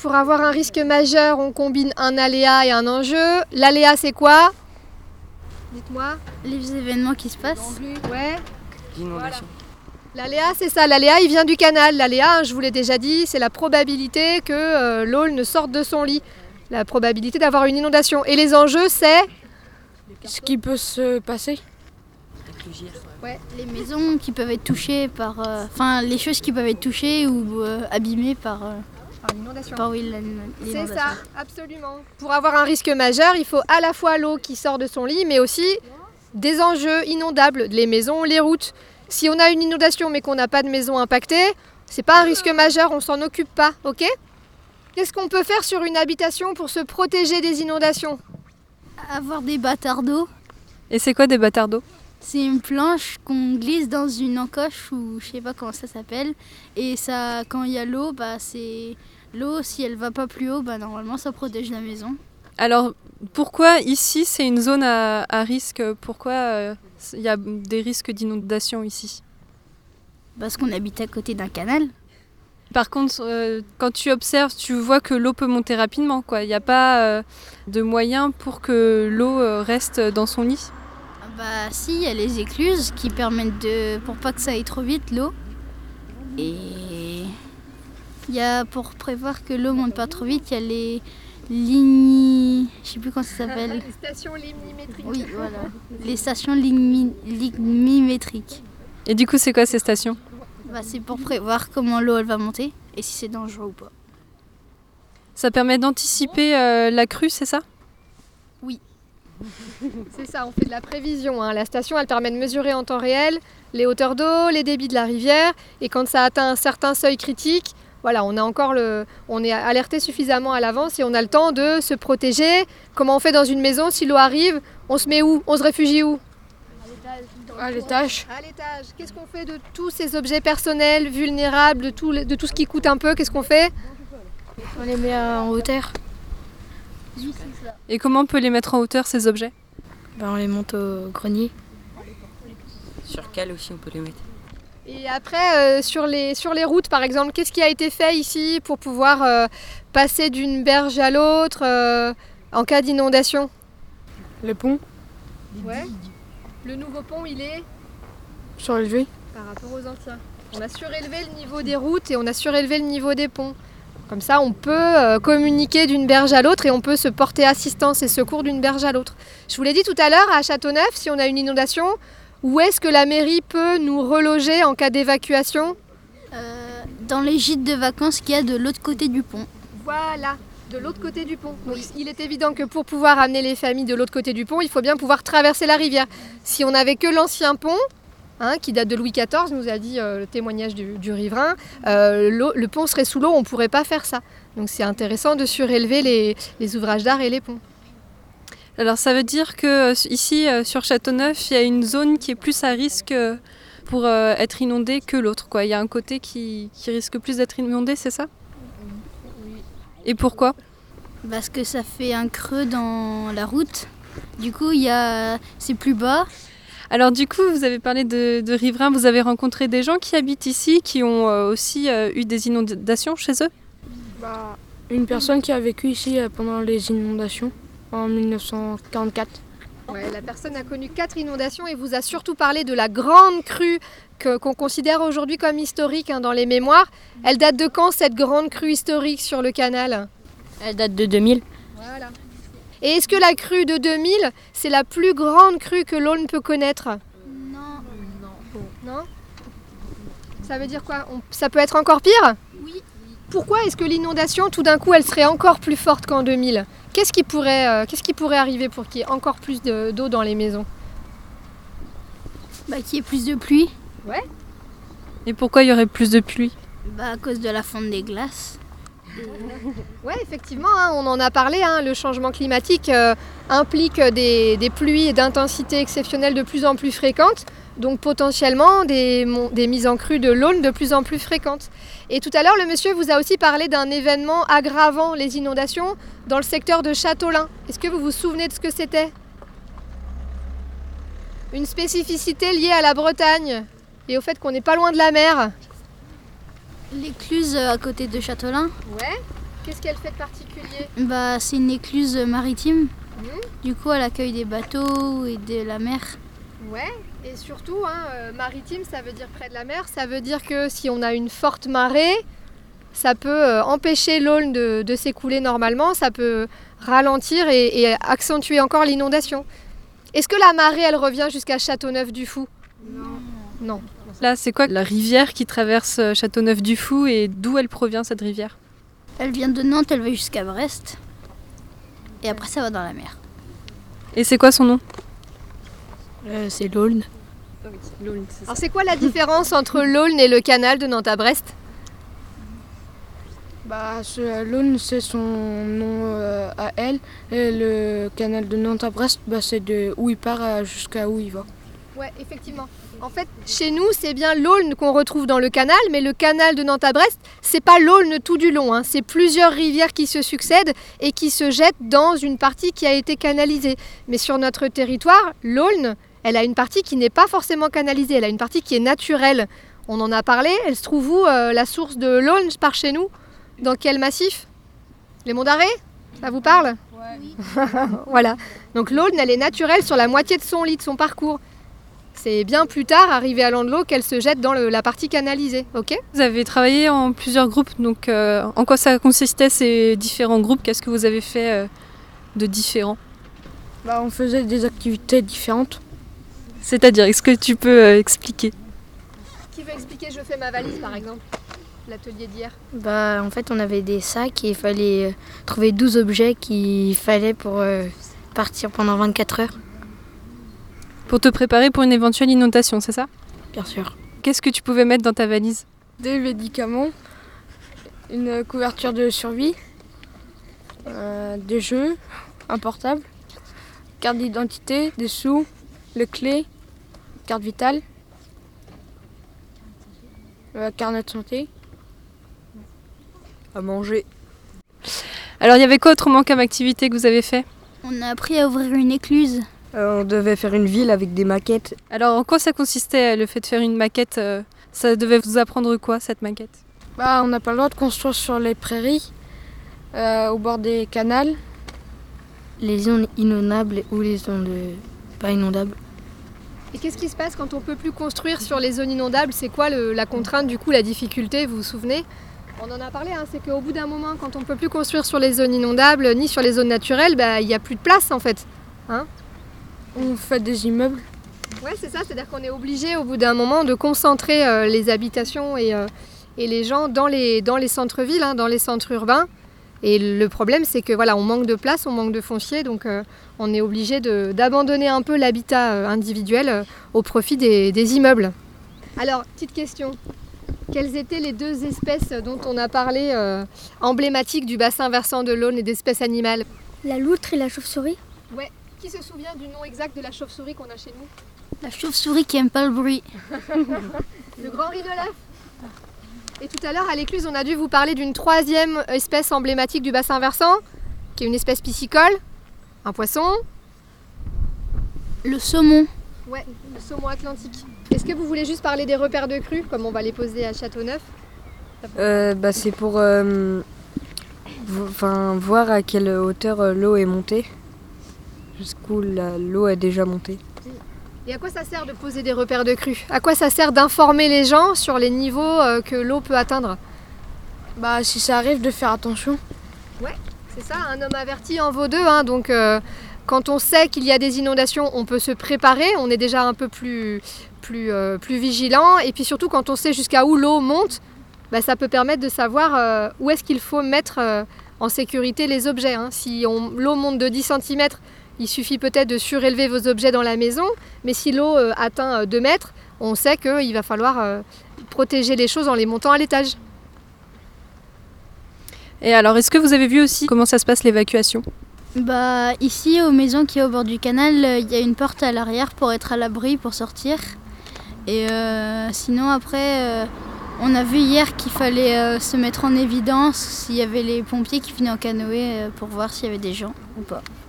pour avoir un risque majeur, on combine un aléa et un enjeu. L'aléa, c'est quoi? Dites-moi. Les événements qui se passent. Ouais. L'inondation. L'aléa, c'est ça. L'aléa, il vient du canal. L'aléa, je vous l'ai déjà dit, c'est la probabilité que l'eau ne sorte de son lit. La probabilité d'avoir une inondation. Et les enjeux, c'est ce qui peut se passer. Ouais. Les maisons qui peuvent être touchées par... les choses qui peuvent être touchées ou abîmées par l'inondation. l'inondation. C'est ça, absolument. Pour avoir un risque majeur, il faut à la fois l'eau qui sort de son lit, mais aussi des enjeux inondables, les maisons, les routes. Si on a une inondation mais qu'on n'a pas de maison impactée, c'est pas un risque majeur, on s'en occupe pas, ok? Qu'est-ce qu'on peut faire sur une habitation pour se protéger des inondations? Avoir des bâtards d'eau. Et c'est quoi des bâtards d'eau? C'est une planche qu'on glisse dans une encoche ou je sais pas comment ça s'appelle. Et ça, quand il y a l'eau, c'est l'eau, si elle va pas plus haut, normalement ça protège la maison. Alors pourquoi ici c'est une zone à risque? Pourquoi il y a des risques d'inondation ici? Parce qu'on habite à côté d'un canal. Par contre, quand tu observes, tu vois que l'eau peut monter rapidement, quoi. Il n'y a pas de moyen pour que l'eau reste dans son lit. Si, il y a les écluses qui permettent pour pas que ça aille trop vite l'eau. Et il y a, pour prévoir que l'eau monte pas trop vite, il y a les lignes, je sais plus comment ça s'appelle. Les stations lignimétriques. Oui, voilà. Les stations lignimétriques. Et du coup, c'est quoi ces stations? C'est pour prévoir comment l'eau elle va monter et si c'est dangereux ou pas. Ça permet d'anticiper la crue, c'est ça? Oui. C'est ça, on fait de la prévision. La station, elle permet de mesurer en temps réel les hauteurs d'eau, les débits de la rivière. Et quand ça atteint un certain seuil critique, voilà, on est alerté suffisamment à l'avance et on a le temps de se protéger. Comment on fait dans une maison? Si l'eau arrive, on se met où? On se réfugie où? À l'étage. À l'étage. Qu'est-ce qu'on fait de tous ces objets personnels, vulnérables, de tout ce qui coûte un peu? Qu'est-ce qu'on fait? On les met en hauteur. Et comment on peut les mettre en hauteur, ces objets? On les monte au grenier. Sur cale aussi on peut les mettre. Et après, sur les routes par exemple, qu'est-ce qui a été fait ici pour pouvoir passer d'une berge à l'autre en cas d'inondation? Le pont. Ouais. Le nouveau pont, il est Surélevé. par rapport aux anciens. On a surélevé le niveau des routes et on a surélevé le niveau des ponts. Comme ça, on peut communiquer d'une berge à l'autre et on peut se porter assistance et secours d'une berge à l'autre. Je vous l'ai dit tout à l'heure, à Châteauneuf, si on a une inondation, où est-ce que la mairie peut nous reloger en cas d'évacuation? Dans les gîtes de vacances qu'il y a de l'autre côté du pont. Voilà, de l'autre côté du pont. Donc, il est évident que pour pouvoir amener les familles de l'autre côté du pont, il faut bien pouvoir traverser la rivière. Si on n'avait que l'ancien pont, qui date de Louis XIV, nous a dit le témoignage du riverain, le pont serait sous l'eau, on ne pourrait pas faire ça. Donc c'est intéressant de surélever les ouvrages d'art et les ponts. Alors ça veut dire que ici, sur Châteauneuf, il y a une zone qui est plus à risque pour être inondée que l'autre, quoi. Il y a un côté qui risque plus d'être inondé, c'est ça? Oui. Et pourquoi? Parce que ça fait un creux dans la route. Du coup, c'est plus bas. Alors du coup, vous avez parlé de riverains, vous avez rencontré des gens qui habitent ici, qui ont aussi eu des inondations chez eux? Une personne qui a vécu ici pendant les inondations en 1944. Ouais, la personne a connu 4 inondations et vous a surtout parlé de la grande crue qu'on considère aujourd'hui comme historique dans les mémoires. Elle date de quand cette grande crue historique sur le canal? Elle date de 2000. Voilà. Et est-ce que la crue de 2000, c'est la plus grande crue que l'Aulne peut connaître? Non. Non? Ça veut dire quoi? Ça peut être encore pire? Oui. Pourquoi est-ce que l'inondation, tout d'un coup, elle serait encore plus forte qu'en 2000? Qu'est-ce qui pourrait arriver pour qu'il y ait encore plus d'eau dans les maisons? Qu'il y ait plus de pluie. Ouais. Et pourquoi il y aurait plus de pluie? À cause de la fonte des glaces. Oui, effectivement, on en a parlé. Le changement climatique implique des pluies d'intensité exceptionnelle de plus en plus fréquentes, donc potentiellement des mises en crue de l'Aulne de plus en plus fréquentes. Et tout à l'heure, le monsieur vous a aussi parlé d'un événement aggravant les inondations dans le secteur de Châteaulin. Est-ce que vous vous souvenez de ce que c'était? Une spécificité liée à la Bretagne et au fait qu'on n'est pas loin de la mer. L'écluse à côté de Châteaulin. Ouais. Qu'est-ce qu'elle fait de particulier? Bah, c'est une écluse maritime. Mhm. Du coup, elle accueille des bateaux et de la mer. Ouais, et surtout, maritime, ça veut dire près de la mer. Ça veut dire que si on a une forte marée, ça peut empêcher l'Aulne de s'écouler normalement, ça peut ralentir et accentuer encore l'inondation. Est-ce que la marée, elle revient jusqu'à Châteauneuf-du-Fou? Non. Là, c'est quoi la rivière qui traverse Châteauneuf-du-Fou et d'où elle provient cette rivière? Elle vient de Nantes, elle va jusqu'à Brest. Et après, ça va dans la mer. Et c'est quoi son nom? C'est l'Aulne. Alors c'est quoi la différence entre l'Aulne et le canal de Nantes à Brest? L'Aulne, c'est son nom à elle. Et le canal de Nantes à Brest, c'est de où il part jusqu'à où il va. Ouais, effectivement. En fait, chez nous, c'est bien l'Aulne qu'on retrouve dans le canal, mais le canal de Nantes à Brest, c'est pas l'Aulne tout du long. C'est plusieurs rivières qui se succèdent et qui se jettent dans une partie qui a été canalisée. Mais sur notre territoire, l'Aulne, elle a une partie qui n'est pas forcément canalisée, elle a une partie qui est naturelle. On en a parlé, elle se trouve où la source de l'Aulne par chez nous? Dans quel massif? Les Monts d'Arrée? Ça vous parle? Ouais. Voilà. Donc l'Aulne, elle est naturelle sur la moitié de son lit, de son parcours. C'est bien plus tard, arrivé à Landelot, qu'elle se jette dans la partie canalisée. Ok? Vous avez travaillé en plusieurs groupes, donc en quoi ça consistait ces différents groupes? Qu'est-ce que vous avez fait de différent? On faisait des activités différentes. C'est-à-dire, est-ce que tu peux expliquer? Qui veut expliquer Je fais ma valise, par exemple? L'atelier d'hier. En fait, on avait des sacs et il fallait trouver 12 objets qu'il fallait pour partir pendant 24 heures. Pour te préparer pour une éventuelle inondation, c'est ça? Bien sûr. Qu'est-ce que tu pouvais mettre dans ta valise? Des médicaments, une couverture de survie, des jeux, un portable, carte d'identité, des sous, les clés, carte vitale, carnet de santé. À manger. Alors, il y avait quoi autrement comme activité que vous avez fait? On a appris à ouvrir une écluse. On devait faire une ville avec des maquettes. Alors, en quoi ça consistait le fait de faire une maquette? Ça devait vous apprendre quoi, cette maquette? On n'a pas le droit de construire sur les prairies, au bord des canals. Les zones inondables ou les zones pas inondables. Et qu'est-ce qui se passe quand on ne peut plus construire sur les zones inondables? C'est quoi la contrainte, du coup, la difficulté, vous vous souvenez? On en a parlé, c'est qu'au bout d'un moment, quand on ne peut plus construire sur les zones inondables ni sur les zones naturelles, il n'y a plus de place en fait. On fait des immeubles. Ouais, c'est ça, c'est-à-dire qu'on est obligé au bout d'un moment de concentrer les habitations et les gens dans les centres-villes, dans les centres urbains. Et le problème, c'est que on manque de place, on manque de foncier, donc on est obligé d'abandonner un peu l'habitat individuel au profit des immeubles. Alors, petite question. Quelles étaient les deux espèces dont on a parlé emblématiques du bassin versant de l'Aulne et d'espèces animales? La loutre et la chauve-souris. Ouais. Qui se souvient du nom exact de la chauve-souris qu'on a chez nous? La chauve-souris qui aime pas le bruit. Le grand riz de l'œuf. Et tout à l'heure, à l'écluse, on a dû vous parler d'une troisième espèce emblématique du bassin versant, qui est une espèce piscicole, un poisson. Le saumon. Ouais, le saumon atlantique. Est-ce que vous voulez juste parler des repères de crues, comme on va les poser à Châteauneuf? C'est pour voir à quelle hauteur l'eau est montée, jusqu'où l'eau est déjà montée. Et à quoi ça sert de poser des repères de crues? À quoi ça sert d'informer les gens sur les niveaux que l'eau peut atteindre? Si ça arrive, de faire attention. Ouais, c'est ça, un homme averti en vaut deux. Donc quand on sait qu'il y a des inondations, on peut se préparer, on est déjà un peu plus vigilant. Et puis surtout, quand on sait jusqu'à où l'eau monte, ça peut permettre de savoir où est-ce qu'il faut mettre en sécurité les objets. Si l'eau monte de 10 cm, il suffit peut-être de surélever vos objets dans la maison, mais si l'eau atteint 2 mètres, on sait qu'il va falloir protéger les choses en les montant à l'étage. Et alors, est-ce que vous avez vu aussi comment ça se passe l'évacuation? Ici, aux maisons qui est au bord du canal, il y a une porte à l'arrière pour être à l'abri, pour sortir. Et sinon, après, on a vu hier qu'il fallait se mettre en évidence s'il y avait les pompiers qui venaient en canoë pour voir s'il y avait des gens ou pas.